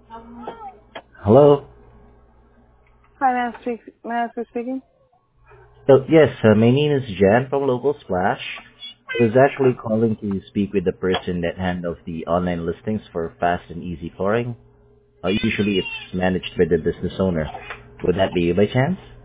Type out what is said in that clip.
Hello. Hi, Master speaking. Yes, my name is Jan from Local Splash. I was actually calling to speak with the person that handles the online listings for Fast and Easy Flooring. Usually it's managed by the business owner. Would that be you by chance?